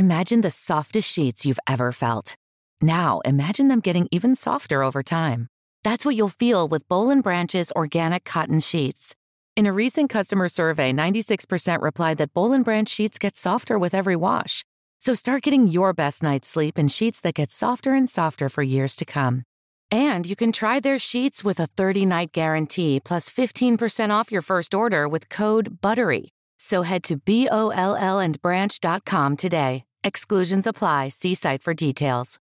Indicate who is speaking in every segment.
Speaker 1: Imagine the softest sheets you've ever felt. Now, imagine them getting even softer over time. That's what you'll feel with Boll & Branch's organic cotton sheets. In a recent customer survey, 96% replied that Boll & Branch sheets get softer with every wash. So start getting your best night's sleep in sheets that get softer and softer for years to come. And you can try their sheets with a 30-night guarantee plus 15% off your first order with code BUTTERY. So head to BOLLandbranch.com today. Exclusions apply. See site for details.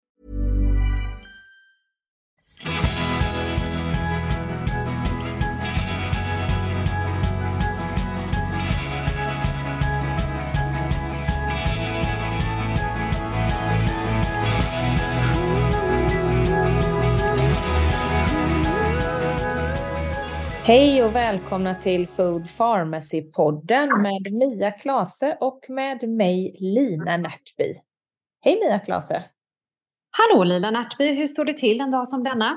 Speaker 2: Hej och välkomna till Food Pharmacy-podden med Mia Klase och med mig Lina Närtby. Hej Mia Klase!
Speaker 3: Hallå Lina Närtby, hur står det till en dag som denna?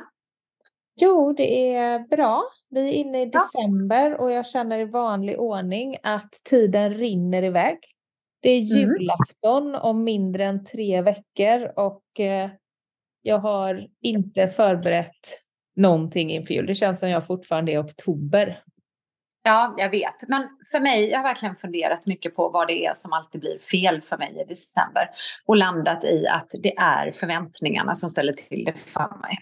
Speaker 2: Jo, det är bra. Vi är inne i december och jag känner i vanlig ordning att tiden rinner iväg. Det är julafton om mindre än 3 veckor och jag har inte förberett någonting inför jul. Det känns som jag fortfarande är i oktober.
Speaker 3: Ja, jag vet. Men för mig, jag har verkligen funderat mycket på vad det är som alltid blir fel för mig i december. Och landat i att det är förväntningarna som ställer till det för mig.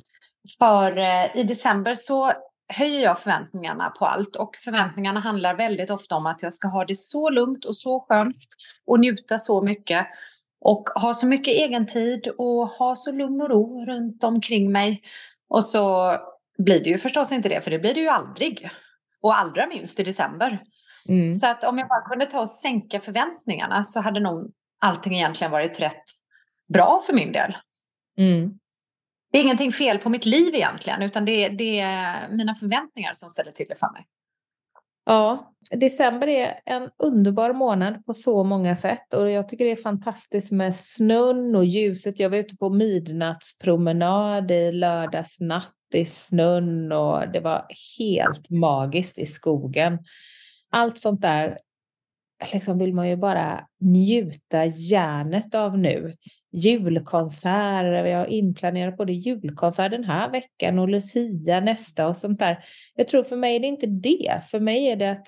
Speaker 3: För i december så höjer jag förväntningarna på allt. Och förväntningarna handlar väldigt ofta om att jag ska ha det så lugnt och så skönt. Och njuta så mycket. Och ha så mycket egen tid och ha så lugn och ro runt omkring mig. Och så blir det ju förstås inte det, för det blir det ju aldrig. Och allra minst i december. Så att om jag bara kunde ta och sänka förväntningarna så hade nog allting egentligen varit rätt bra för min del. Det är ingenting fel på mitt liv egentligen, utan det är mina förväntningar som ställer till det för mig.
Speaker 2: Ja, december är en underbar månad på så många sätt och jag tycker det är fantastiskt med snön och ljuset. Jag var ute på midnattspromenad i lördagsnatt i snön och det var helt magiskt i skogen. Allt sånt där liksom vill man ju bara njuta hjärnet av nu. Julkonserter, jag har inplanerat både julkonsert den här veckan och Lucia nästa och sånt där. Jag tror för mig är det inte det. För mig är det att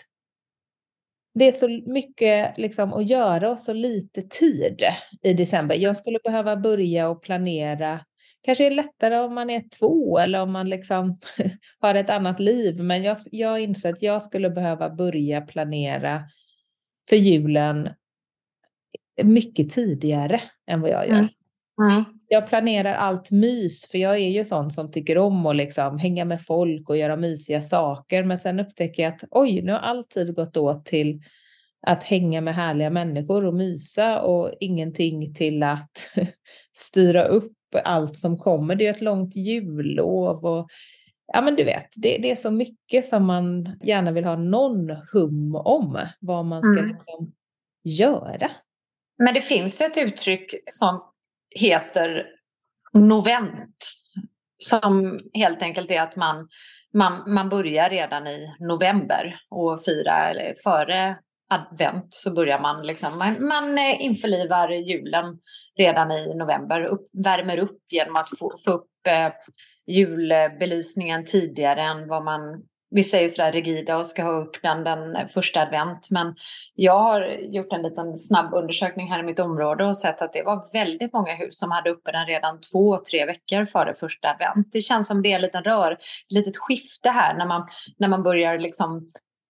Speaker 2: det är så mycket liksom att göra och så lite tid i december. Jag skulle behöva börja och planera. Kanske är det lättare om man är 2 eller om man liksom har ett annat liv. Men jag inser att jag skulle behöva börja planera för julen mycket tidigare än vad jag gör. Jag planerar allt mys, för jag är ju sån som tycker om att liksom hänga med folk och göra mysiga saker. Men sen upptäcker jag att nu har all tid gått åt till att hänga med härliga människor och mysa och ingenting till att styra upp allt som kommer. Det är ett långt jullov och ja, men du vet, det är så mycket som man gärna vill ha någon hum om vad man ska liksom göra.
Speaker 3: Men det finns ju ett uttryck som heter novent. Som helt enkelt är att man börjar redan i november och fira, eller före advent så börjar man liksom, man införlivar julen redan i november, värmer upp genom att få upp julbelysningen tidigare än vad man, vissa är ju sådär rigida och ska ha upp den första advent, men jag har gjort en liten snabb undersökning här i mitt område och sett att det var väldigt många hus som hade uppe den redan 2-3 veckor före första advent. Det känns som det är en liten litet skifte här när man börjar liksom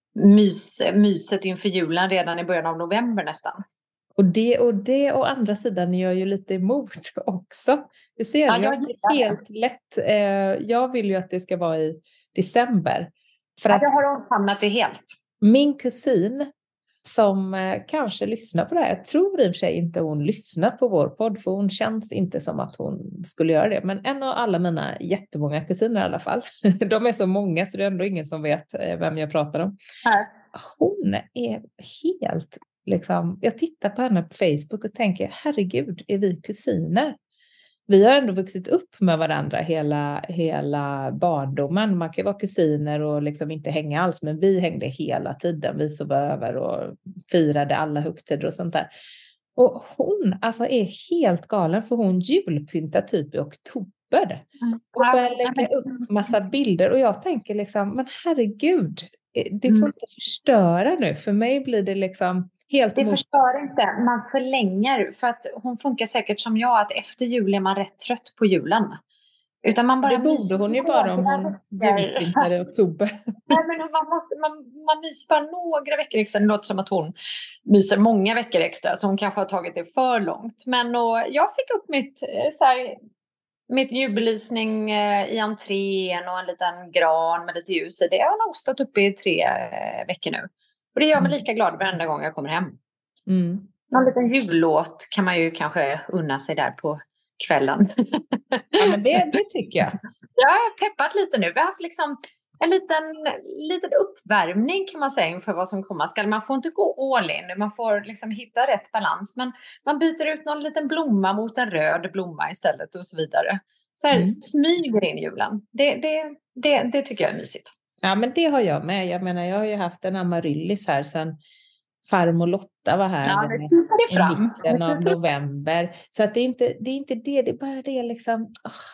Speaker 3: myset inför julen redan i början av november nästan.
Speaker 2: Och det å andra sidan gör ju lite emot också. Du ser, jag är helt lätt. Jag vill ju att det ska vara i december. För att
Speaker 3: jag har omfamnat det helt.
Speaker 2: Min kusin som kanske lyssnar på det här. Jag tror i och för sig inte hon lyssnar på vår podd, för hon känns inte som att hon skulle göra det. Men en av alla mina jättemånga kusiner i alla fall. De är så många så det är ändå ingen som vet vem jag pratar om.
Speaker 3: Nej.
Speaker 2: Hon är helt liksom, jag tittar på henne på Facebook och tänker, herregud, är vi kusiner? Vi har ändå vuxit upp med varandra hela barndomen. Man kan vara kusiner och liksom inte hänga alls, men vi hängde hela tiden. Vi sov över och firade alla högtider och sånt där. Och hon alltså är helt galen, för hon julpyntar typ i oktober. Och börjar lägga upp massa bilder. Och jag tänker liksom, men herregud, du får inte förstöra nu. För mig blir det liksom helt
Speaker 3: Det förstör inte, man förlänger. För att hon funkar säkert som jag, att efter jul är man rätt trött på julen. Utan man bara
Speaker 2: det borde hon ju bara om hon julpyntar i oktober.
Speaker 3: Nej, men man myser bara några veckor extra. Det låter som att hon myser många veckor extra, så hon kanske har tagit det för långt. Men jag fick upp mitt julbelysning i entrén och en liten gran med lite ljus i. Det har jag nog stått uppe i 3 veckor nu. Och det gör mig lika glad varenda gång jag kommer hem. Någon liten jullåt kan man ju kanske unna sig där på kvällen.
Speaker 2: Ja, men det tycker jag.
Speaker 3: Jag har peppat lite nu. Vi har haft liksom en liten uppvärmning kan man säga inför vad som komma skall. Man får inte gå all in. Man får liksom hitta rätt balans. Men man byter ut någon liten blomma mot en röd blomma istället och så vidare. Så här smyger in julen. Det tycker jag är mysigt.
Speaker 2: Ja, men det har jag med. Jag menar, jag har ju haft en amaryllis här sedan farmor Lotta var här i mitten av november. Så att det är inte det, det är bara det liksom.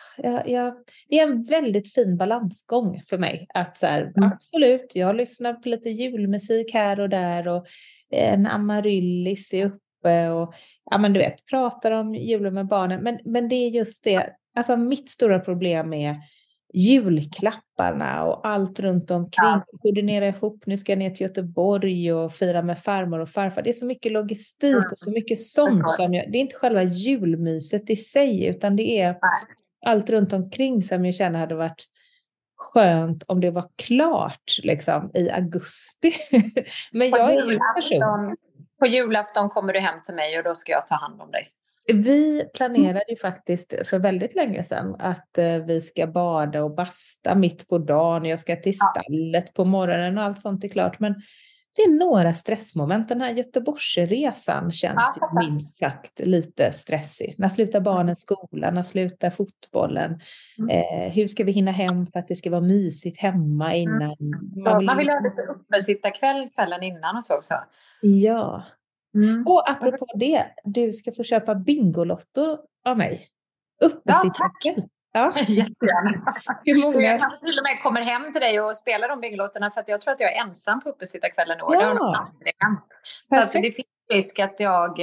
Speaker 2: Det är en väldigt fin balansgång för mig. Att så här, absolut, jag lyssnar på lite julmusik här och där och en amaryllis är uppe och ja, men du vet, pratar om julen med barnen. Men det är just det, alltså mitt stora problem är julklapparna och allt runt omkring. Koordinera ihop, nu ska jag ner till Göteborg och fira med farmor och farfar. Det är så mycket logistik och så mycket sånt som det är inte själva julmyset i sig, utan det är allt runt omkring som jag känner hade varit skönt om det var klart liksom i augusti. Men jag är ju person.
Speaker 3: På julafton kommer du hem till mig och då ska jag ta hand om dig.
Speaker 2: Vi planerade ju faktiskt för väldigt länge sedan att vi ska bada och basta mitt på dagen. Jag ska till stallet på morgonen och allt sånt är klart. Men det är några stressmoment. Den här Göteborgsresan känns minst sagt lite stressig. När slutar barnen skolan? När slutar fotbollen? Hur ska vi hinna hem för att det ska vara mysigt hemma innan?
Speaker 3: Man vill ha lite uppesittarkväll kvällen innan och så också.
Speaker 2: Ja. Och apropå det, du ska få köpa Bingolotto av mig. Uppesittarkväll. Ja,
Speaker 3: jättegärna.
Speaker 2: Hur många?
Speaker 3: Jag kanske till och med kommer hem till dig och spelar de Bingolotterna, för att jag tror att jag är ensam på uppesittarkvällen i år.
Speaker 2: Ja.
Speaker 3: Så att det finns risk att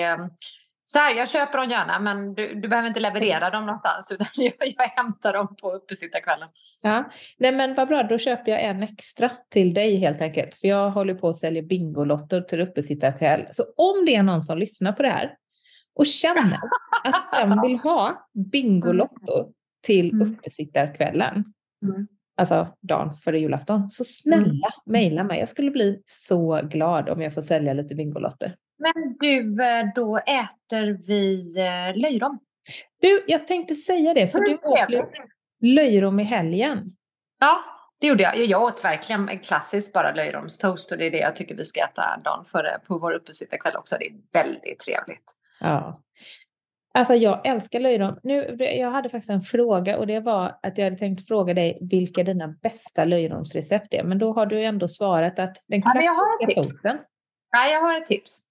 Speaker 3: jag köper dem gärna, men du behöver inte leverera dem någonstans, utan jag hämtar dem på uppesittarkvällen.
Speaker 2: Ja, nej men vad bra, då köper jag en extra till dig helt enkelt. För jag håller på att sälja Bingolottor till uppesittarkväll. Så om det är någon som lyssnar på det här och känner att den vill ha Bingolotto till uppesittarkvällen, alltså dagen före julafton, så snälla mejla mig. Jag skulle bli så glad om jag får sälja lite Bingolotter.
Speaker 3: Men du, då äter vi löjrom.
Speaker 2: Du, jag tänkte säga det, för du åt löjrom i helgen.
Speaker 3: Ja, det gjorde jag. Jag åt verkligen en klassisk bara löjromstoast, och det är det jag tycker vi ska äta dagen före på vår uppesittarkväll också. Det är väldigt trevligt.
Speaker 2: Ja. Alltså jag älskar löjrom. Jag hade faktiskt en fråga, och det var att jag hade tänkt fråga dig vilka dina bästa löjromsrecept är. Men då har du ändå svarat att den klassiska toasten.
Speaker 3: Ja, jag har ett tips.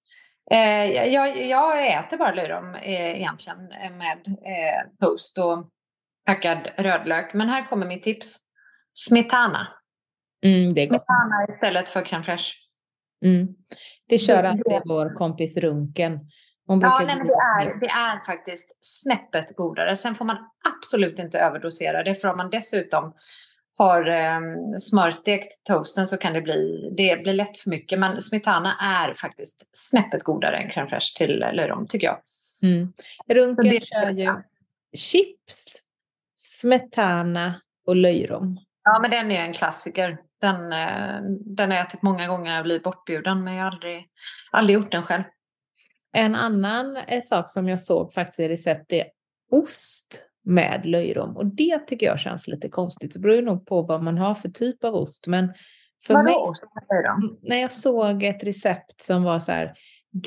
Speaker 3: Jag äter bara löjrom egentligen med toast och hackad rödlök. Men här kommer mitt tips. Smetana.
Speaker 2: Det är
Speaker 3: smetana gott. Istället för crème fraîche.
Speaker 2: Det kör alltid vår kompis Runken.
Speaker 3: Men det är faktiskt snäppet godare. Sen får man absolut inte överdosera det. För om man dessutom har smörstekt toasten så kan det blir lätt för mycket. Men smetana är faktiskt snäppet godare än crème fraîche till löjrom, tycker jag.
Speaker 2: Runken kör ju chips, smetana och löjrom.
Speaker 3: Ja, men den är en klassiker. Den har jag ätit många gånger när jag blir bortbjuden, men jag har aldrig gjort den själv.
Speaker 2: En annan sak som jag såg faktiskt i recept är ost med löjrom. Och det tycker jag känns lite konstigt. Det beror nog på vad man har för typ av ost. Men för mig, när jag såg ett recept som var så här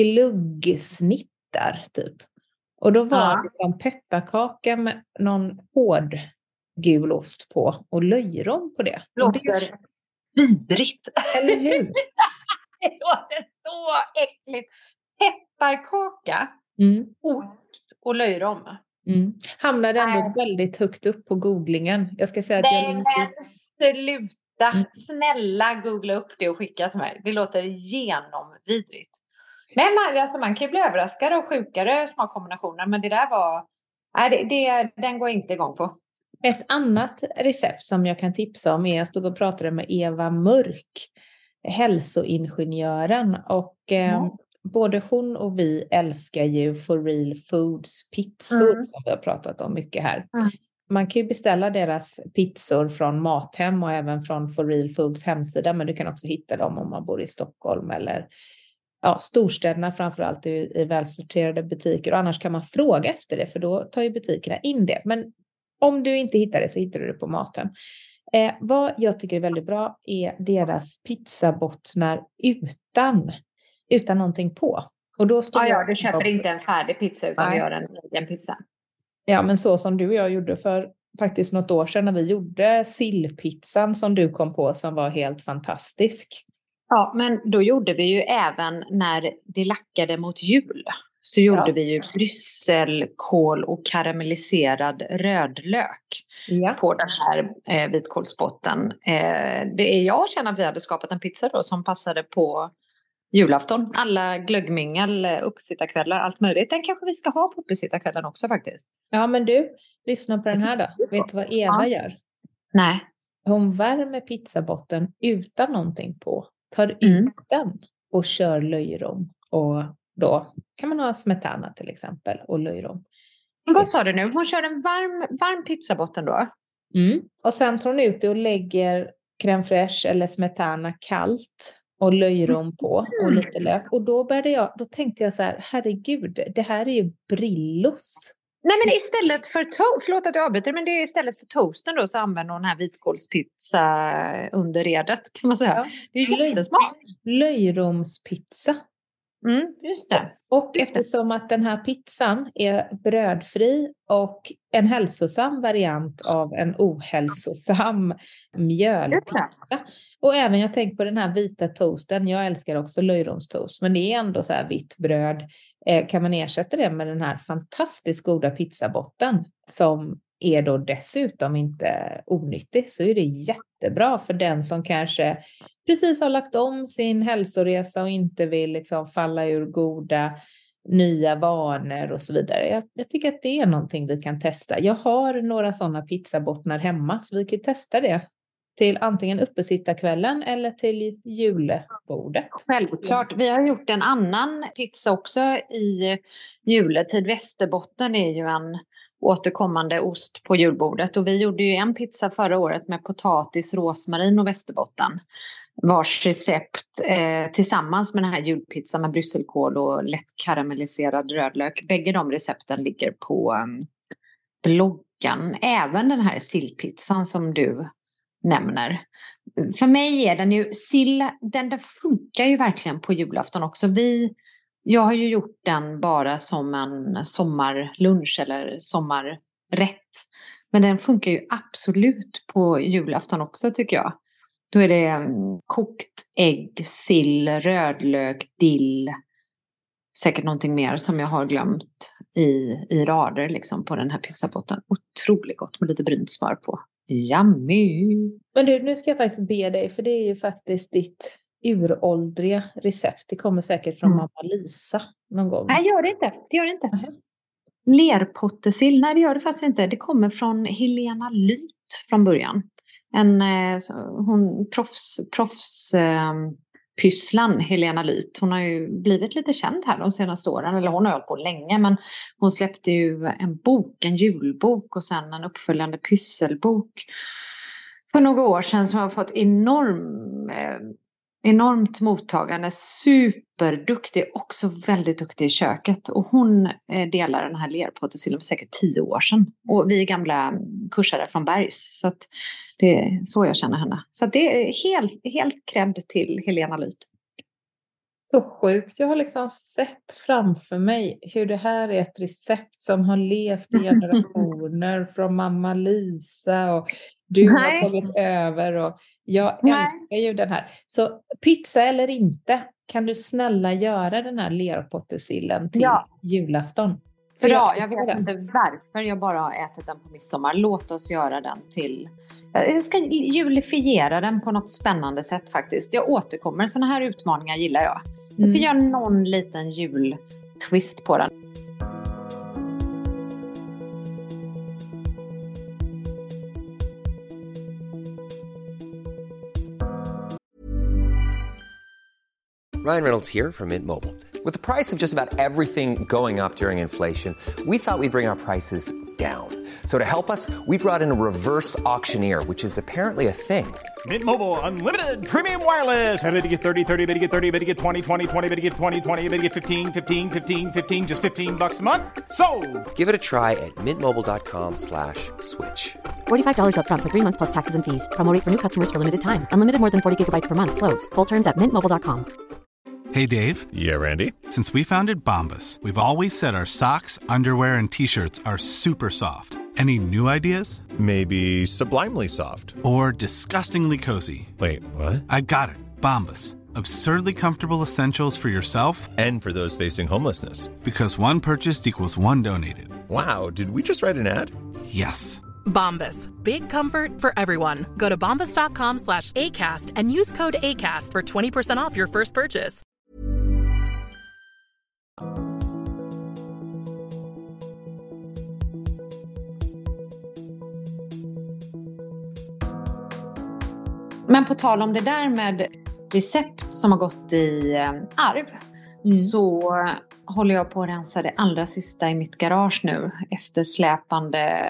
Speaker 2: gluggsnittar typ. Och då var det som pepparkaka med någon hård gul ost på och löjrom på det.
Speaker 3: Låter vidrigt.
Speaker 2: Eller hur?
Speaker 3: Det låter så äckligt. Pepparkaka Ort och löjrom.
Speaker 2: Hamnade ändå väldigt högt upp på googlingen. Jag ska säga att
Speaker 3: Nej, men sluta. Snälla googla upp det och skicka till mig. Det låter genomvidrigt. Men man kan ju bli överraskad av sjukare smakkombinationer. Men det där var... Nej, den går jag inte igång på.
Speaker 2: Ett annat recept som jag kan tipsa om är, jag stod och pratade med Eva Mörk, hälsoingenjören, och både hon och vi älskar ju For Real Foods pizzor som vi har pratat om mycket här. Man kan ju beställa deras pizzor från Mathem och även från For Real Foods hemsida, men du kan också hitta dem om man bor i Stockholm eller storstäderna, framförallt i välsorterade butiker, och annars kan man fråga efter det, för då tar ju butikerna in det. Men om du inte hittar det så hittar du det på Mathem. Vad jag tycker är väldigt bra är deras pizzabottnar utan någonting på. Och då
Speaker 3: du köper inte en färdig pizza utan du gör en egen pizza.
Speaker 2: Ja, men så som du och jag gjorde för faktiskt något år sedan när vi gjorde sillpizzan som du kom på, som var helt fantastisk.
Speaker 3: Ja, men då gjorde vi ju även när det lackade mot jul. Så gjorde vi ju brysselkål och karamelliserad rödlök på den här vitkålsbotten. Jag känner att vi hade skapat en pizza då som passade på julafton. Alla glöggmingel, uppesittarkvällar, allt möjligt. Den kanske vi ska ha på uppesittarkvällen också faktiskt. Ja,
Speaker 2: men du, lyssna på den här då. Vet du vad Eva gör?
Speaker 3: Nej.
Speaker 2: Hon värmer pizzabotten utan någonting på. Tar ut den och kör löjrom. Och då kan man ha smetana till exempel och löjrom.
Speaker 3: Vad sa du nu? Hon kör en varm pizzabotten då?
Speaker 2: Och sen tar hon ut det och lägger crème fraîche eller smetana kallt och löjrom på och lite lök. Och då tänkte jag så här, herregud, det här är ju Brillos.
Speaker 3: Nej, men istället för förlåt att jag avbryter, men det är istället för toasten då så använder hon den här vitkålspizza underredet, kan man säga. Ja. Det är ju jättesmart.
Speaker 2: Löjromspizza.
Speaker 3: Just det.
Speaker 2: Och eftersom att den här pizzan är brödfri och en hälsosam variant av en ohälsosam mjölpizza. Och även jag tänker på den här vita toasten. Jag älskar också löjromstoast, men det är ändå så här vitt bröd. Kan man ersätta det med den här fantastiskt goda pizzabotten som är då dessutom inte onyttig, så är det jättebra för den som kanske precis har lagt om sin hälsoresa och inte vill liksom falla ur goda nya vanor och så vidare. Jag tycker att det är någonting vi kan testa. Jag har några sådana pizzabottnar hemma, så vi kan testa det till antingen uppesittarkvällen eller till julbordet.
Speaker 3: Självklart. Vi har gjort en annan pizza också i juletid. Västerbotten är ju en återkommande ost på julbordet. Och vi gjorde ju en pizza förra året med potatis, rosmarin och västerbotten. Vars recept tillsammans med den här julpizzan med brysselkål och lätt karamelliserad rödlök. Bägge de recepten ligger på bloggen. Även den här sillpizzan som du nämner. För mig är den ju den funkar ju verkligen på julafton också. Jag har ju gjort den bara som en sommarlunch eller sommarrätt. Men den funkar ju absolut på julafton också, tycker jag. Då är det kokt ägg, sill, rödlök, dill. Säkert någonting mer som jag har glömt i rader liksom på den här pizzabotten. Otroligt gott med lite brynt smör på. Yummy!
Speaker 2: Men du, nu ska jag faktiskt be dig, för det är ju faktiskt ditt uråldriga recept. Det kommer säkert från mamma Lisa någon gång.
Speaker 3: Nej, det gör det inte. Lerpottesill, nej det gör det faktiskt inte. Det kommer från Helena Lyth från början. Hon proffspysslan Helena Lyth. Hon har ju blivit lite känd här de senaste åren. Eller hon har hållit på länge, men hon släppte ju en julbok och sen en uppföljande pysselbok för några år sedan som har fått enormt mottagande, superduktig, också väldigt duktig i köket. Och hon delar den här lerpottesillen för säkert 10 år sedan. Och vi är gamla kursare från Bergs. Så att det är så jag känner henne. Så att det är helt cred till Helena Lyth.
Speaker 2: Så sjukt. Jag har liksom sett framför mig hur det här är ett recept som har levt i generationer från mamma Lisa och du har tagit över. Och Jag älskar ju den här. Så pizza eller inte, kan du snälla göra den här lerpottesillen till julafton?
Speaker 3: Bra, jag vet inte varför jag bara har ätit den på midsommar. Låt oss göra den till... Jag ska julifiera den på något spännande sätt faktiskt. Jag återkommer, såna här utmaningar gillar jag. Jag ska göra någon liten jultwist på den.
Speaker 4: Ryan Reynolds here from Mint Mobile. With the price of just about everything going up during inflation, we thought we'd bring our prices down. So to help us, we brought in a reverse auctioneer, which is apparently a thing.
Speaker 5: Mint Mobile Unlimited Premium Wireless. How to get 30, 30, bit to get 30, bit to get 20, 20, 20, bit to get 20, 20, bit to get 15, 15, 15, 15, just $15 a month? Sold!
Speaker 4: Give it a try at mintmobile.com/switch.
Speaker 6: $45 up front for 3 months plus taxes and fees. Promo rate for new customers for limited time. Unlimited more than 40 gigabytes per month slows. Full terms at mintmobile.com.
Speaker 7: Hey, Dave.
Speaker 8: Yeah, Randy.
Speaker 7: Since we founded Bombas, we've always said our socks, underwear, and T-shirts are super soft. Any new ideas?
Speaker 8: Maybe sublimely soft.
Speaker 7: Or disgustingly cozy.
Speaker 8: Wait, what?
Speaker 7: I got it. Bombas. Absurdly comfortable essentials for yourself
Speaker 8: And for those facing homelessness.
Speaker 7: Because one purchased equals one donated.
Speaker 8: Wow, did we just write an ad?
Speaker 7: Yes.
Speaker 9: Bombas. Big comfort for everyone. Go to bombas.com/ACAST and use code ACAST for 20% off your first purchase.
Speaker 3: Men på tal om det där med recept som har gått i arv, så håller jag på att rensa det allra sista i mitt garage nu efter släpande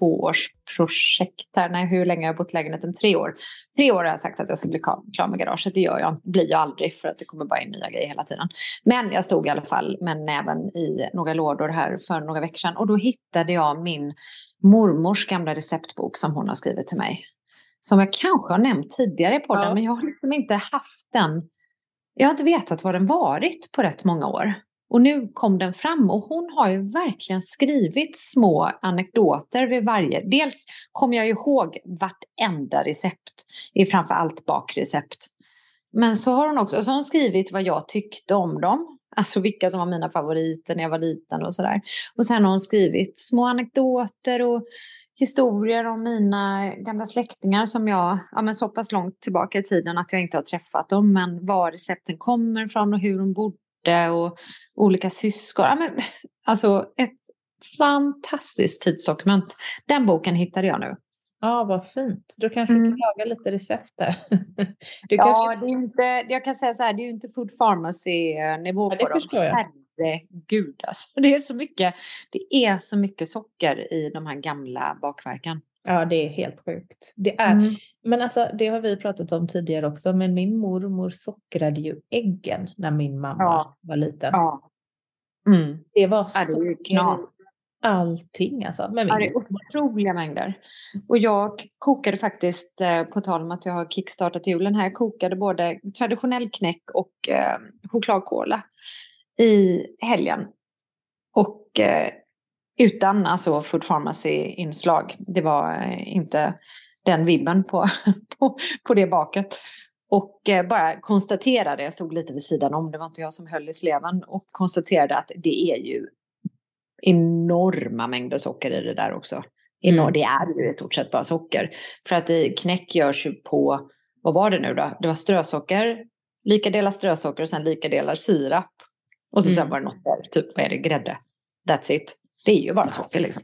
Speaker 3: 2-årsprojekt här. Nej, hur länge har jag bott i lägenheten? 3 år. 3 år har jag sagt att jag ska bli klar med garaget. Det blir jag aldrig, för att det kommer bara in nya grejer hela tiden. Men jag stod i alla fall med näven i några lådor här för några veckor sedan. Och då hittade jag min mormors gamla receptbok som hon har skrivit till mig. Som jag kanske har nämnt tidigare på den, men jag har liksom inte haft den. Jag har inte vetat vad den varit på rätt många år. Och nu kom den fram, och hon har ju verkligen skrivit små anekdoter vid varje. Dels kommer jag ihåg vartenda recept, i framförallt bakrecept. Men så har hon också skrivit vad jag tyckte om dem. Alltså vilka som var mina favoriter när jag var liten och sådär. Och sen har hon skrivit små anekdoter och historier om mina gamla släktingar som jag, men så pass långt tillbaka i tiden att jag inte har träffat dem, men var recepten kommer ifrån och hur de bodde och olika syskon. Alltså ett fantastiskt tidsdokument. Den boken hittade jag nu.
Speaker 2: Ja, vad fint. Då kanske du kan laga lite recept där.
Speaker 3: Det är inte, jag kan säga så här, det är ju inte Food Pharmacy-nivå på dem.
Speaker 2: Förstår jag.
Speaker 3: Herregud, alltså. Det är så mycket socker i de här gamla bakverken.
Speaker 2: Ja, det är helt sjukt. Det är, men alltså, det har vi pratat om tidigare också. Men min mormor sockrade ju äggen när min mamma var liten.
Speaker 3: Ja.
Speaker 2: Det var socker i allting. Alltså, med min
Speaker 3: det är otroliga mängder. Och jag kokade faktiskt, på tal om att jag har kickstartat julen här. Jag kokade både traditionell knäck och chokladkola i helgen. Och utan alltså Food Pharmacy-inslag. Det var inte den vibben på det baket. Och bara konstaterade, jag stod lite vid sidan om, det var inte jag som höll i sleven. Och konstaterade att det är ju enorma mängder socker i det där också. Det är ju ett stort sett bara socker. För att knäck görs ju på, vad var det nu då? Det var strösocker, lika delar strösocker och sen lika delar sirap. Och så sen var det något där, typ vad är det, grädde. That's it. Det är ju bara socker liksom.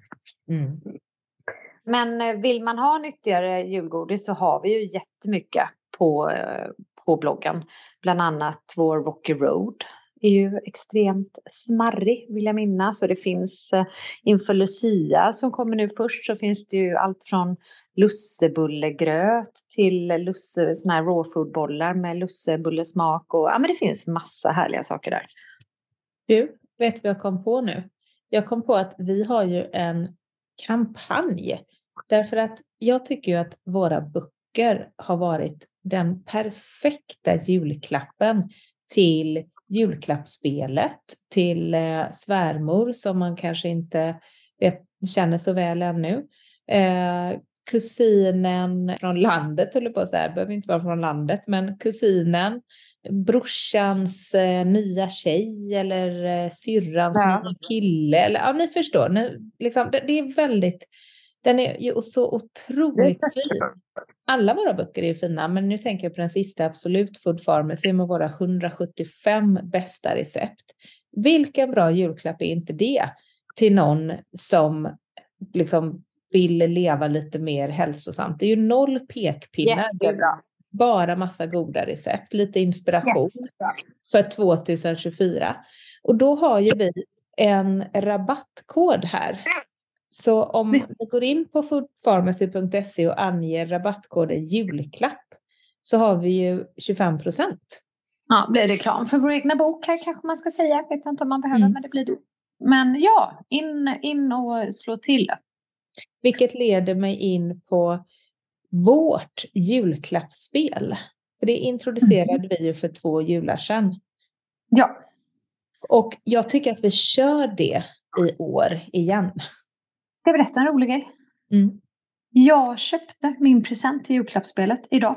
Speaker 3: Men vill man ha nyttigare julgodis så har vi ju jättemycket på bloggen. Bland annat vår Rocky Road är ju extremt smarrig, vill jag minnas. Och det finns inför Lucia som kommer nu först, så finns det ju allt från lussebullegröt till såna här raw food-bollar med lussebullesmak. Och men det finns massa härliga saker där.
Speaker 2: Du, vet vad jag kom på nu? Jag kom på att vi har ju en kampanj. Därför att jag tycker ju att våra böcker har varit den perfekta julklappen till julklappsspelet, till svärmor som man kanske inte känner så väl ännu. kusinen från landet, eller på så här, behöver inte vara från landet, men kusinen, brorsans nya tjej eller syrrans nya kille. Eller, ja, ni förstår. Liksom, det är väldigt, den är ju så otroligt fin. Alla våra böcker är ju fina, men nu tänker jag på den sista, Absolut Food Pharmacy, med våra 175 bästa recept. Vilken bra julklapp är inte det till någon som liksom vill leva lite mer hälsosamt? Det är ju 0 pekpinnar.
Speaker 3: Jättebra.
Speaker 2: Bara massa goda recept, lite inspiration för 2024. Och då har ju vi en rabattkod här. Så om ni går in på foodpharmacy.se och anger rabattkoden julklapp, så har vi ju 25%.
Speaker 3: Ja, blir reklam för vår egna bok här kanske man ska säga. Jag vet inte om man behöver, men det blir det. Men ja, in och slå till.
Speaker 2: Vilket leder mig in på vårt julklappsspel. För det introducerade vi ju för 2 jular sedan.
Speaker 3: Ja.
Speaker 2: Och jag tycker att vi kör det i år igen.
Speaker 3: Ska jag berätta en rolig grej? Jag köpte min present till julklappsspelet idag.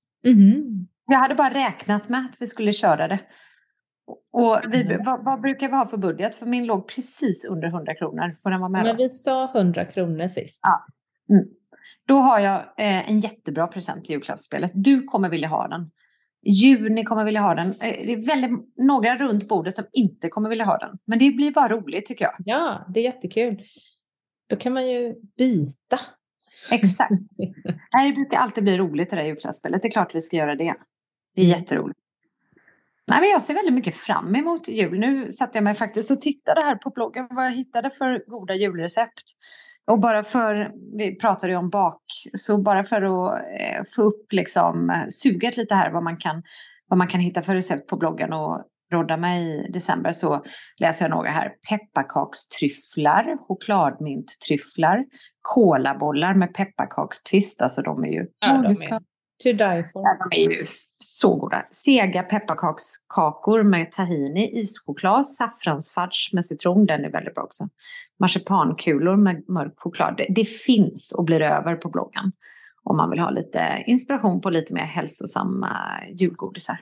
Speaker 3: Jag hade bara räknat med att vi skulle köra det. Och vad brukar vi ha för budget? För min låg precis under 100 kronor. Får den vara med?
Speaker 2: Men vi sa 100 kronor sist.
Speaker 3: Ja. Då har jag en jättebra present till julklappsspelet. Du kommer vilja ha den. Juni kommer vilja ha den. Det är väldigt några runt bordet som inte kommer vilja ha den. Men det blir bara roligt tycker jag.
Speaker 2: Ja, det är jättekul. Då kan man ju byta.
Speaker 3: Exakt. Det brukar alltid bli roligt det där julklappsspelet. Det är klart vi ska göra det. Det är jätteroligt. Nej, men jag ser väldigt mycket fram emot jul. Nu satt jag mig faktiskt och tittade här på bloggen vad jag hittade för goda julrecept. Och bara för, vi pratade ju om bak, så bara för att få upp liksom suget lite här vad man kan hitta för recept på bloggen och rodda mig i december, så läser jag några här. Pepparkakstryfflar, chokladminttryfflar, kolabollar med pepparkakstvist, alltså de är ju
Speaker 2: to die for.
Speaker 3: Ja, de är ju så goda. Sega pepparkakskakor med tahini, ischoklad, saffransfudge med citron, den är väldigt bra också. Marsipankulor med mörk choklad. Det finns och blir över på bloggen om man vill ha lite inspiration på lite mer hälsosamma julgodisar.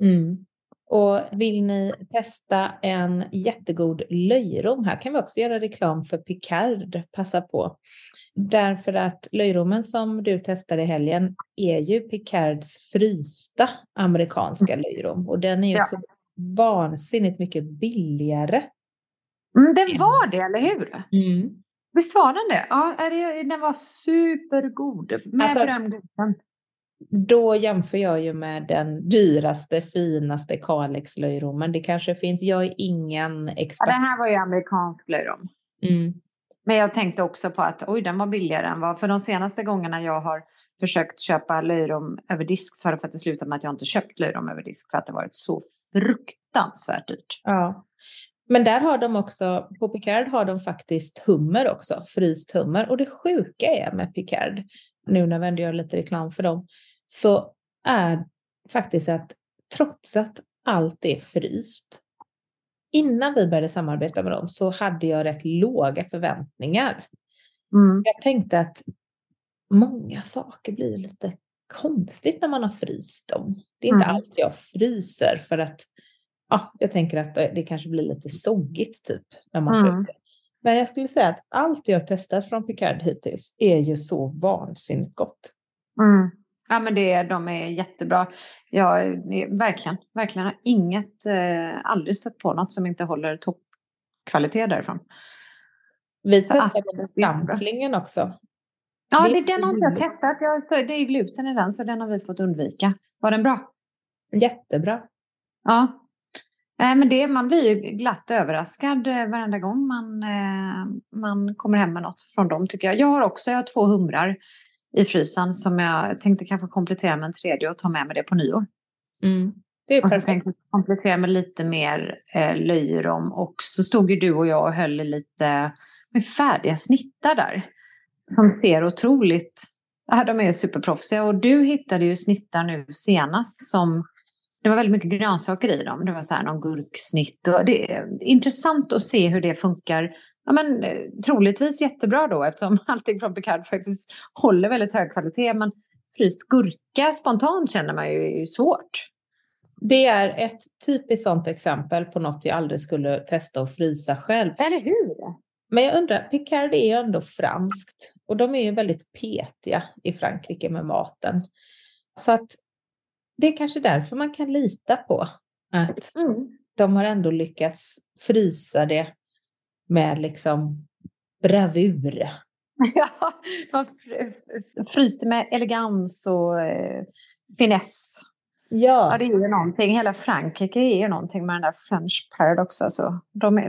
Speaker 2: Och vill ni testa en jättegod löjrom, här kan vi också göra reklam för Picard, passa på. Därför att löjrommen som du testade i helgen är ju Picards frysta amerikanska löjrom. Och den är ju så vansinnigt mycket billigare.
Speaker 3: Den var det, eller hur? Visst var den det? Ja, den var supergod. Med berömgården.
Speaker 2: Då jämför jag ju med den dyraste, finaste Kalix-löjrommen. Det kanske finns, jag är ingen expert.
Speaker 3: Ja, den här var ju amerikansk löjrom. Men jag tänkte också på att den var billigare än vad. För de senaste gångerna jag har försökt köpa löjrom över disk, så har det faktiskt slutat med att jag inte köpt löjrom över disk. För att det varit så fruktansvärt dyrt.
Speaker 2: Ja. Men där har de också, på Picard har de faktiskt hummer också. Fryst hummer. Och det sjuka är med Picard, nu när vi ändå gör lite reklam för dem, så är faktiskt att trots att allt är fryst, innan vi började samarbeta med dem så hade jag rätt låga förväntningar. Jag tänkte att många saker blir lite konstigt när man har fryst dem. Det är inte allt jag fryser, för att jag tänker att det kanske blir lite soggigt typ när man fryser. Men jag skulle säga att allt jag har testat från Picard hittills är ju så vansinnigt gott.
Speaker 3: Ja, men de är jättebra. Jag verkligen har aldrig stött på något som inte håller toppkvalitet därifrån.
Speaker 2: Vi testade dumplingen också.
Speaker 3: Ja, den har inte jag testat. Det är gluten i den, så den har vi fått undvika. Var den bra?
Speaker 2: Jättebra.
Speaker 3: Ja. Men man blir ju glatt överraskad varenda gång man kommer hem med något från dem, tycker jag. Jag har 2 humrar i frysen som jag tänkte kanske komplettera med en 3:e och ta med mig det på nyår.
Speaker 2: Det är
Speaker 3: och
Speaker 2: perfekt.
Speaker 3: jag tänkte komplettera med lite mer löjrom. Och så stod ju du och jag och höll lite med färdiga snittar där. Som ser otroligt... de är superproffsiga. Och du hittade ju snittar nu senast som... Det var väldigt mycket grönsaker i dem. Det var så här någon gurksnitt. Och det är intressant att se hur det funkar Ja, men troligtvis jättebra då, eftersom allting från Picard faktiskt håller väldigt hög kvalitet. Men fryst gurka spontant känner man ju är ju svårt.
Speaker 2: Det är ett typiskt sånt exempel på något jag aldrig skulle testa att frysa själv.
Speaker 3: Eller hur?
Speaker 2: Men jag undrar, Picard är ju ändå franskt. Och de är ju väldigt petiga i Frankrike med maten. Så att det är kanske därför man kan lita på att de har ändå lyckats frysa det med liksom bravur.
Speaker 3: Ja, de fryste med elegans och finess. Ja, det är ju någonting. Hela Frankrike är ju någonting med den där French paradox. Alltså. De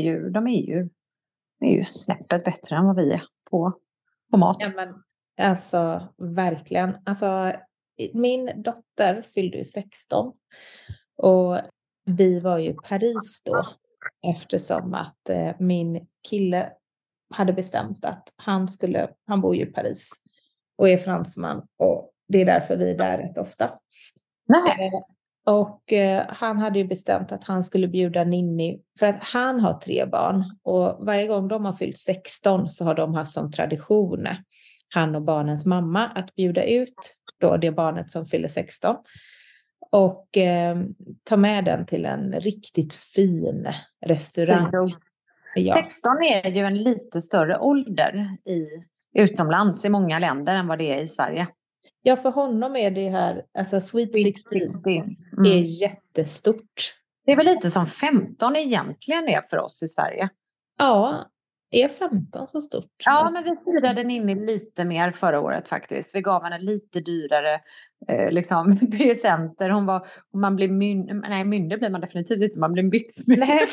Speaker 3: är ju snäppet bättre än vad vi är på mat.
Speaker 2: Ja, men alltså verkligen. Alltså, min dotter fyllde ju 16 och vi var ju i Paris då, eftersom att min kille hade bestämt att han bor ju i Paris och är fransman, och det är därför vi är där rätt ofta. Och han hade ju bestämt att han skulle bjuda Ninni, för att han har 3 barn och varje gång de har fyllt 16 så har de haft som tradition, han och barnens mamma, att bjuda ut då det barnet som fyller 16 och ta med den till en riktigt fin restaurang. Ja.
Speaker 3: 16 är ju en lite större ålder utomlands i många länder än vad det är i Sverige.
Speaker 2: Ja, för honom är det här, alltså Sweet 16 är jättestort.
Speaker 3: Det är väl lite som 15 egentligen är för oss i Sverige.
Speaker 2: Ja, är 15 så stort?
Speaker 3: Ja, men vi firade den inne lite mer förra året faktiskt. Vi gav henne lite dyrare presenter. Man blir myndig blir man definitivt inte. Man blir byxmyndig.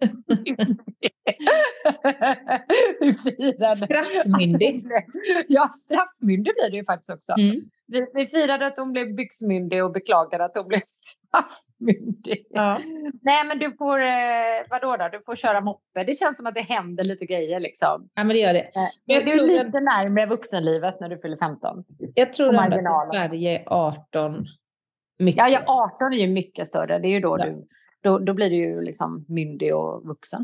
Speaker 3: Vi firade.
Speaker 2: Straffmyndig.
Speaker 3: Ja, straffmyndig blir det ju faktiskt också. Vi firade att hon blev byxmyndig och beklagade att hon blev straffmyndig. Ja. Nej, men du får, du får köra moppe. Det känns som att det händer lite grejer liksom.
Speaker 2: Ja, men det gör det.
Speaker 3: Du är lite närmare vuxenlivet när du fyller 15.
Speaker 2: Jag tror ändå att Sverige är 18 mycket.
Speaker 3: Ja, 18 är ju mycket större. Det är ju då blir du ju liksom myndig och vuxen.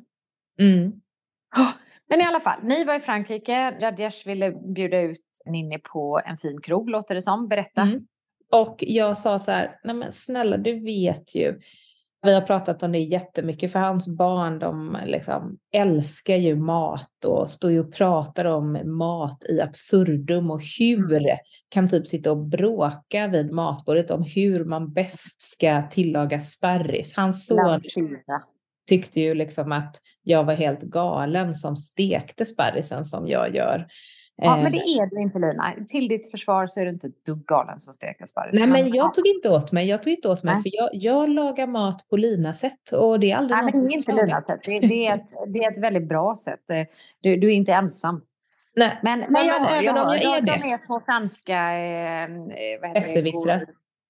Speaker 3: Men i alla fall, ni var i Frankrike. Rajesh ville bjuda ut Ninni på en fin krog, låter det som. Berätta.
Speaker 2: Och jag sa så här, nej men snälla, du vet ju. Vi har pratat om det jättemycket, för hans barn, de liksom älskar ju mat och står ju och pratar om mat i absurdum och hur kan typ sitta och bråka vid matbordet om hur man bäst ska tillaga sparris. Hans son tyckte ju liksom att jag var helt galen som stekte sparrisen som jag gör.
Speaker 3: Ja, men det är du inte, Lina. Till ditt försvar så är du inte dugg galen som steker sparris.
Speaker 2: Nej, men jag tog inte åt mig. För jag lagar mat på Linas sätt. Och det är aldrig
Speaker 3: något. Nej, men det är inte Linas sätt. Det är ett väldigt bra sätt. Du är inte ensam.
Speaker 2: Nej,
Speaker 3: men
Speaker 2: även om jag är det.
Speaker 3: De är små franska...
Speaker 2: besserwissrar.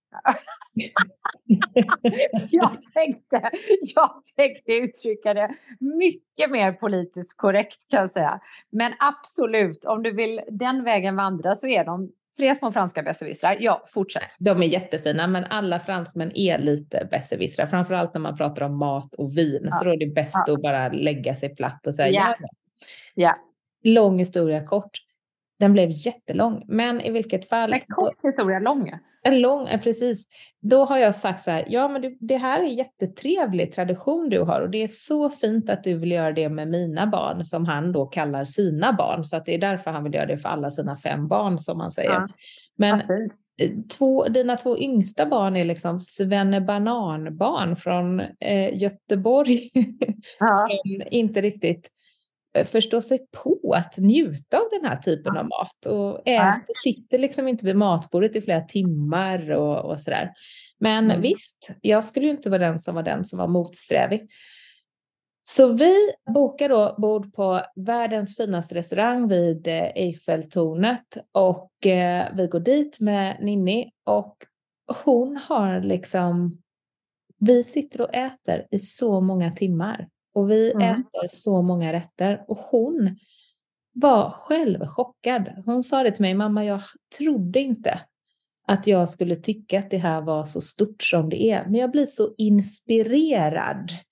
Speaker 3: jag tänkte uttrycka det mycket mer politiskt korrekt, kan jag säga. Men absolut, om du vill den vägen vandra så är de 3 små franska besserwissrar. Ja, fortsätt. De är jättefina, men alla fransmän är lite besserwissrar. Framförallt när man pratar om mat och vin. Så då är det bäst att bara lägga sig platt och säga ja. Lång historia kort. Den blev jättelång, men i vilket fall... Men kort historia lång.
Speaker 2: En lång, precis. Då har jag sagt så här, ja men det här är jättetrevlig tradition du har och det är så fint att du vill göra det med mina barn som han då kallar sina barn. Så att det är därför han vill göra det för alla sina 5 barn som man säger. Ja. Men dina 2 yngsta barn är liksom svennebananbarn från Göteborg som inte riktigt förstå sig på att njuta av den här typen av mat och sitter liksom inte vid matbordet i flera timmar och sådär. Men visst, jag skulle ju inte vara den som var motsträvig. Så vi bokar då bord på världens finaste restaurang vid Eiffeltornet och vi går dit med Ninni och hon har liksom, vi sitter och äter i så många timmar. Och vi äter så många rätter. Och hon var själv chockad. Hon sa det till mig, mamma, jag trodde inte att jag skulle tycka att det här var så stort som det är. Men jag blir så inspirerad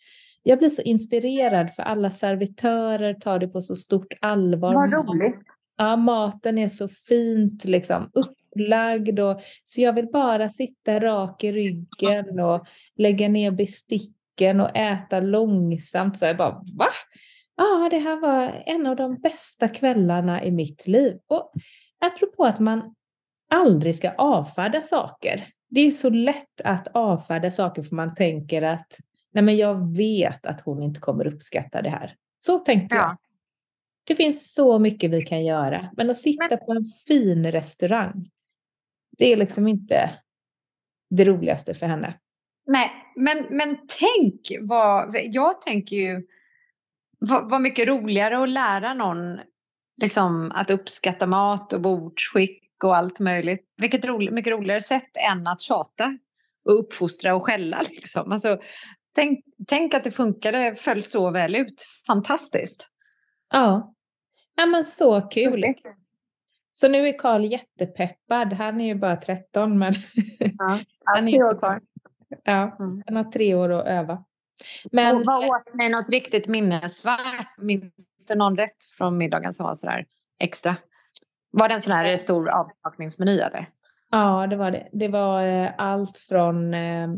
Speaker 2: Jag blir så inspirerad för alla servitörer tar det på så stort allvar.
Speaker 3: Vad roligt.
Speaker 2: Ja, maten är så fint liksom upplagd. Så jag vill bara sitta rak i ryggen och lägga ner besticken och äta långsamt. Så jag bara, va? Ja, det här var en av de bästa kvällarna i mitt liv. Och apropå att man aldrig ska avfärda saker. Det är så lätt att avfärda saker för man tänker att nej, men jag vet att hon inte kommer uppskatta det här. Så tänkte jag. Det finns så mycket vi kan göra. Men att sitta på en fin restaurang, det är liksom inte det roligaste för henne.
Speaker 3: Nej, men tänk jag tänker ju vad mycket roligare att lära någon liksom, att uppskatta mat och bordsskick och allt möjligt. Vilket mycket roligare sätt än att tjata och uppfostra och skälla. Liksom. Alltså, tänk att det funkade, föll så väl ut. Fantastiskt.
Speaker 2: Ja, men så kul. Så nu är Carl jättepeppad. Han är ju bara 13, men han är kvar. Ja, han har 3 år att öva. Men
Speaker 3: och vad åt ni något riktigt minnesvärt? Minns du någon rätt från middagen som var sådär extra? Var det en sån här stor avsmakningsmeny eller?
Speaker 2: Ja, det var det. Det var allt från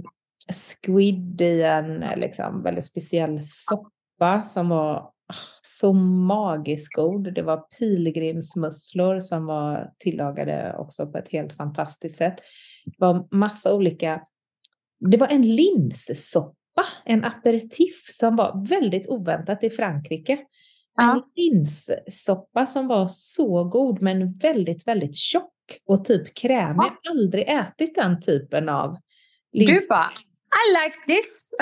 Speaker 2: squid i en liksom, väldigt speciell soppa som var så magiskt god. Det var pilgrimsmusslor som var tillagade också på ett helt fantastiskt sätt. Det var massa olika... Det var en linssoppa, en aperitif som var väldigt oväntat i Frankrike. En linssoppa som var så god men väldigt, väldigt tjock och typ krämig. Jag har aldrig ätit den typen av lins.
Speaker 3: Du bara, I like this.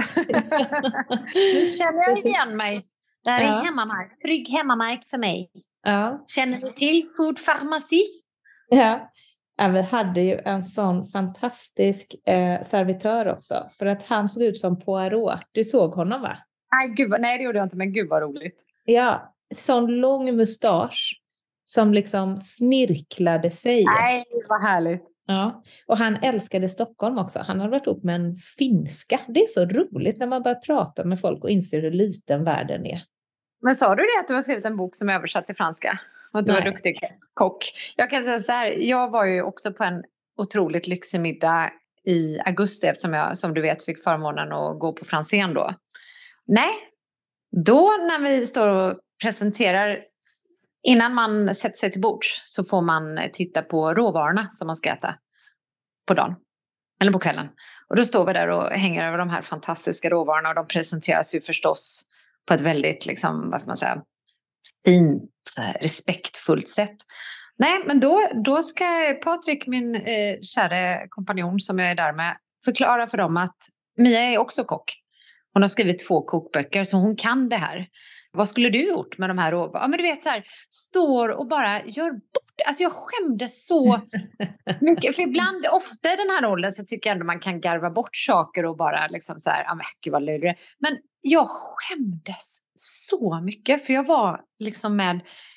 Speaker 3: Nu känner jag igen mig. Det här är hemmamark. Trygg hemmamark för mig.
Speaker 2: Ja.
Speaker 3: Känner du till Food Pharmacy?
Speaker 2: Ja, vi hade ju en sån fantastisk servitör också. För att han såg ut som Poirot. Du såg honom va?
Speaker 3: Nej, det gjorde jag inte, men gud vad roligt.
Speaker 2: Ja, sån lång mustasch som liksom snirklade sig.
Speaker 3: Nej, vad härligt.
Speaker 2: Ja, och han älskade Stockholm också. Han hade varit upp med en finska. Det är så roligt när man börjar prata med folk och inser hur liten världen är.
Speaker 3: Men sa du det att du har skrivit en bok som är översatt till franska? Och att du var duktig kock. Jag kan säga så här, jag var ju också på en otroligt lyxig middag i augusti eftersom jag, som du vet, fick förmånen att gå på Franzén då. Nej, då när vi står och presenterar, innan man sätter sig till bords så får man titta på råvarorna som man ska äta på dagen. Eller på kvällen. Och då står vi där och hänger över de här fantastiska råvarorna och de presenteras ju förstås på ett väldigt, liksom, vad ska man säga, fint, respektfullt sätt. Nej, men då ska Patrik, min kära kompanjon som jag är där med, förklara för dem att Mia är också kock. Hon har skrivit 2 kokböcker så hon kan det här. Vad skulle du gjort med de här råvarorna? Ja, men du vet så här, står och bara gör bort. Alltså jag skämdes så mycket. För ibland, ofta i den här rollen så tycker jag ändå man kan garva bort saker och bara liksom så här, ja men gud vad löjligt. Men jag skämdes så mycket för jag var liksom med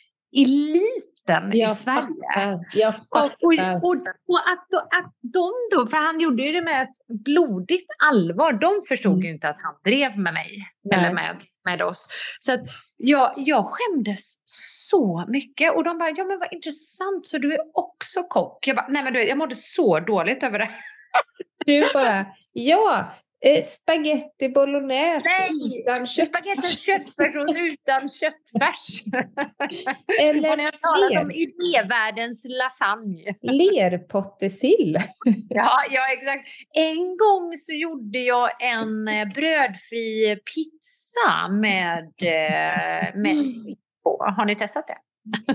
Speaker 3: eliten i Sverige.
Speaker 2: Jag fattar.
Speaker 3: Och att de då, för han gjorde ju det med ett blodigt allvar. De förstod ju inte att han drev med mig. Nej. Eller med oss. Så att jag skämdes så mycket. Och de bara, ja men vad intressant. Så du är också kock. Jag bara, nej men du vet, jag mådde så dåligt över det.
Speaker 2: Du bara, spaghetti bolognese.
Speaker 3: Nej,
Speaker 2: utan
Speaker 3: spaghetti köttfärssås utan köttfärs.
Speaker 2: Eller
Speaker 3: och ni har talat om idévärldens lasagne.
Speaker 2: Lerpottesill.
Speaker 3: Ja, exakt. En gång så gjorde jag en brödfri pizza med svitt på. Har ni testat det?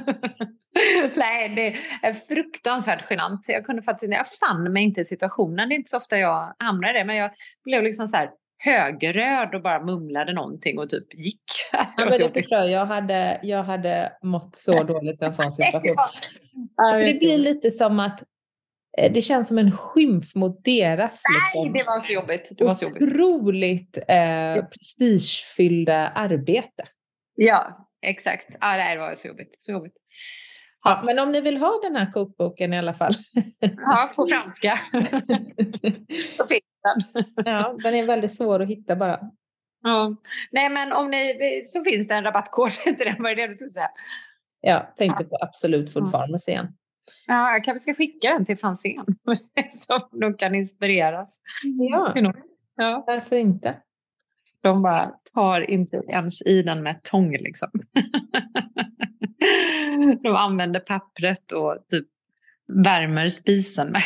Speaker 3: Nej, det är fruktansvärt genant. Jag fann mig inte i situationen. Det är inte så ofta jag hamnar i det. Men jag blev liksom så här högröd och bara mumlade någonting och typ gick. Alltså,
Speaker 2: ja, men det förstår jag hade mått så dåligt i en sån situation. För det blir lite som att det känns som en skymf mot deras.
Speaker 3: Nej, liksom, det var så jobbigt. Det var så jobbigt.
Speaker 2: Otroligt prestigefyllda arbete.
Speaker 3: Ja, exakt. Ja, det var så jobbigt. Så jobbigt.
Speaker 2: Ja, men om ni vill ha den här kokboken i alla fall.
Speaker 3: Ja, på franska. Så finns den.
Speaker 2: Ja, den är väldigt svår att hitta bara.
Speaker 3: Ja. Nej, men om ni, så finns det en rabattkod till den, vad är det du skulle säga?
Speaker 2: Jag tänkte på Absolut Food Pharmacy igen.
Speaker 3: Ja, jag kanske ska skicka den till Franzén så de kan inspireras.
Speaker 2: Ja, varför inte?
Speaker 3: De bara tar inte ens i den med tång liksom. De använder pappret och typ värmer spisen med.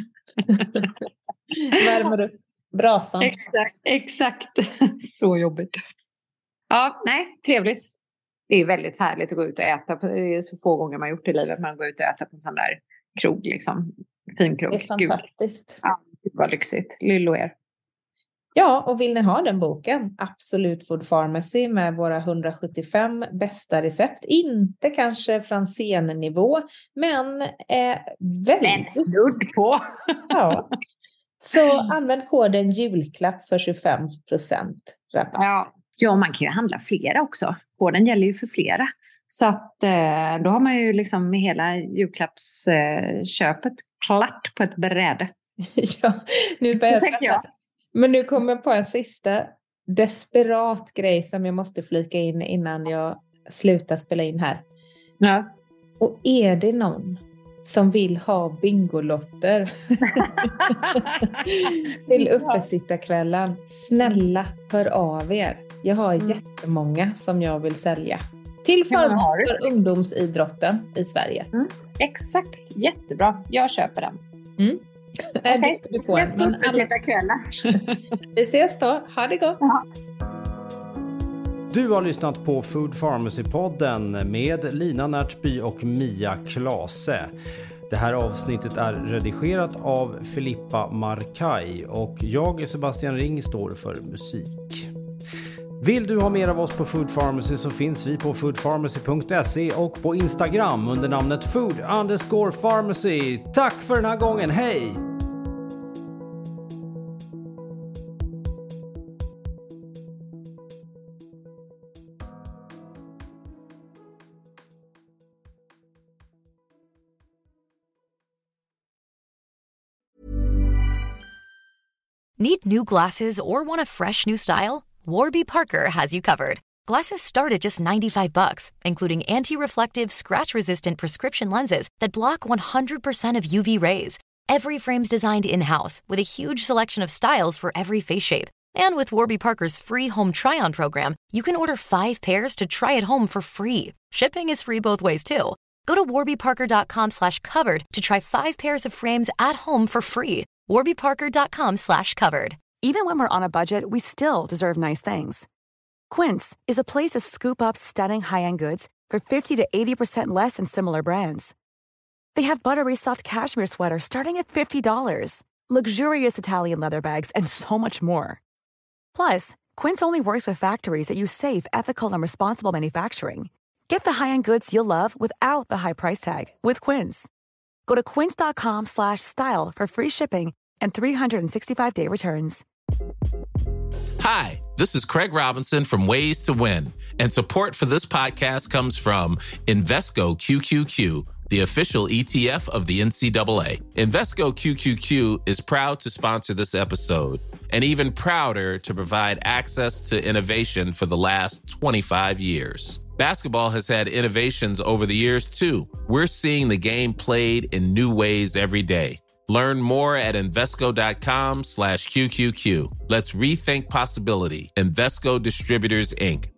Speaker 2: Värmer upp brasan.
Speaker 3: Exakt. Så jobbigt. Ja, nej, trevligt. Det är väldigt härligt att gå ut och äta. Det är så få gånger man gjort i livet. Man går ut och äter på en sån där krog liksom. Fin krog.
Speaker 2: Det är fantastiskt.
Speaker 3: Gud. Ja, det var lyxigt. Lillo er.
Speaker 2: Ja, och vill ni ha den boken? Absolut Food Pharmacy med våra 175 bästa recept. Inte kanske Franzén-nivå, men väldigt...
Speaker 3: Men snudd på!
Speaker 2: Ja. Så använd koden julklapp för 25% rabatt.
Speaker 3: Ja, man kan ju handla flera också. Koden gäller ju för flera. Så att då har man ju liksom med hela julklappsköpet klart på ett bräde.
Speaker 2: Ja, nu börjar jag. Men nu kommer jag på en sista desperat grej som jag måste flika in innan jag slutar spela in här.
Speaker 3: Ja.
Speaker 2: Och är det någon som vill ha bingolotter till uppesittarkvällen, snälla hör av er. Jag har jättemånga som jag vill sälja. Till förmån för ungdomsidrotten i Sverige.
Speaker 3: Exakt, jättebra. Jag köper den.
Speaker 2: Okay. Vi ses då. Ha det gott.
Speaker 10: Du har lyssnat på Food Pharmacy-podden med Lina Närtby och Mia Klase. Det här avsnittet är redigerat av Filippa Markaj och jag, Sebastian Ring, står för musik. Vill du ha mer av oss på Food Pharmacy så finns vi på foodpharmacy.se och på Instagram under namnet food_pharmacy. Tack för den här gången, hej!
Speaker 11: Need new glasses or want a fresh new style? Warby Parker has you covered. Glasses start at just $95, including anti-reflective, scratch-resistant prescription lenses that block 100% of UV rays. Every frame's designed in-house with a huge selection of styles for every face shape. And with Warby Parker's free home try-on program, you can order 5 pairs to try at home for free. Shipping is free both ways, too. Go to warbyparker.com/covered to try 5 pairs of frames at home for free. warbyparker.com/covered.
Speaker 12: Even when we're on a budget, we still deserve nice things. Quince is a place to scoop up stunning high-end goods for 50 to 80% less than similar brands. They have buttery soft cashmere sweaters starting at $50, luxurious Italian leather bags, and so much more. Plus, Quince only works with factories that use safe, ethical, and responsible manufacturing. Get the high-end goods you'll love without the high price tag with Quince. Go to quince.com/style for free shipping and 365-day returns.
Speaker 13: Hi, this is Craig Robinson from Ways to Win, and support for this podcast comes from Invesco QQQ, the official ETF of the NCAA. Invesco QQQ is proud to sponsor this episode, and even prouder to provide access to innovation for the last 25 years. Basketball has had innovations over the years, too. We're seeing the game played in new ways every day. Learn more at Invesco.com/QQQ. Let's rethink possibility. Invesco Distributors, Inc.